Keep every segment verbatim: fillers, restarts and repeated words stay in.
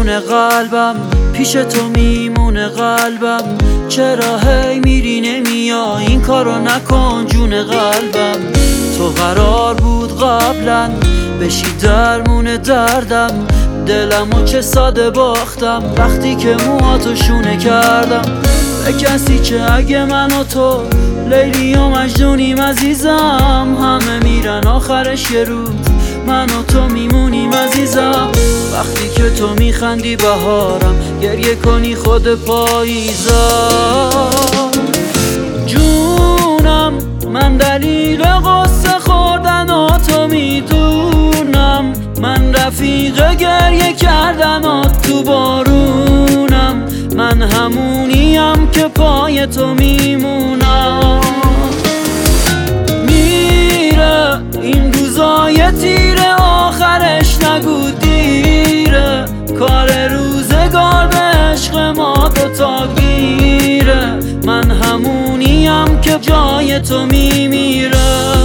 میمونه قلبم، پیش تو میمونه قلبم. چرا هی میری نمیای، این کارو نکن جون قلبم. تو قرار بود قبلا بشی درمون دردم، دلمو چه ساده باختم وقتی که موهاتو شونه کردم. به کسی که اگه من و تو لیلی و مجنونیم عزیزم، همه میرن آخرش یه روز من و تو میمونیم عزیزم. وقتی که تو میخندی بهارم، گریه کنی خود پاییزم. جونم من دلیل قصه خوردن و تو میدونم، من رفیق گریه کردن و تو بارونم، من همونیم که پای تو میمونم. میره این روزای تیره آخرش نگو دیره، کار روزگار به عشق ما دوتا گیره، من همونیم که جای تو میمیره.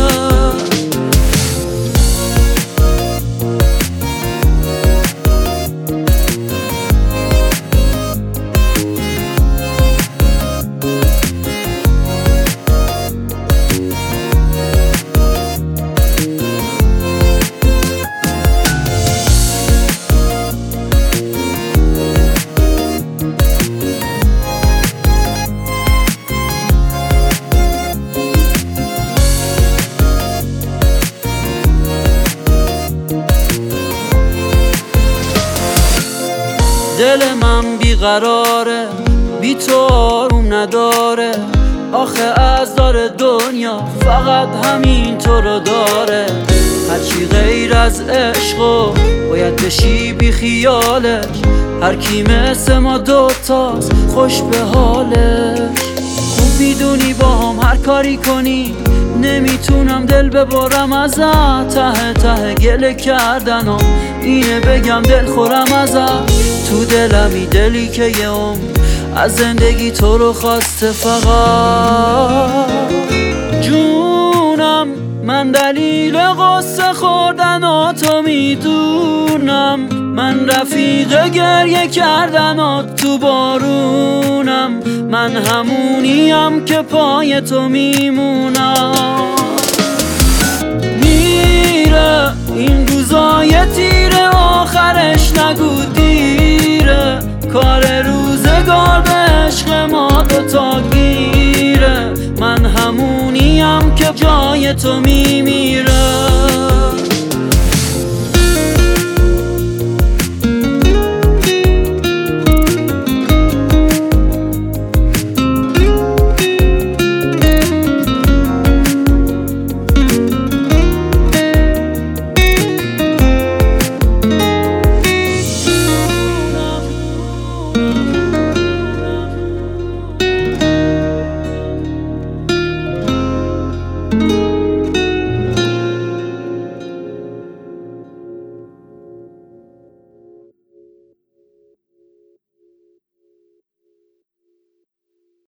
دل من بیقراره، بی تو آروم نداره، آخه از دار دنیا فقط همین تو رو داره. هرچی غیر از عشقو باید بشی بی خیالش، هر کی مثل ما دوتاست خوش به حالش. خوب میدونی با هم هر کاری کنی نمیتونم دل ببرم ازت، ته ته گله کردنم اینه بگم دل خورم ازت. تو دلمی دلی که یه عمر از زندگی تو رو خواسته فقط. جونم من دلیل قصه خوردن و تو میدونم، من رفیق گریه کردن و تو بارونم، من همونیم که پای تو میمونم. میره این روزای تیره آخرش نگو دیره، کار روزگار به عشق ما دوتا گیره، من همونیم که جای تو میمیره.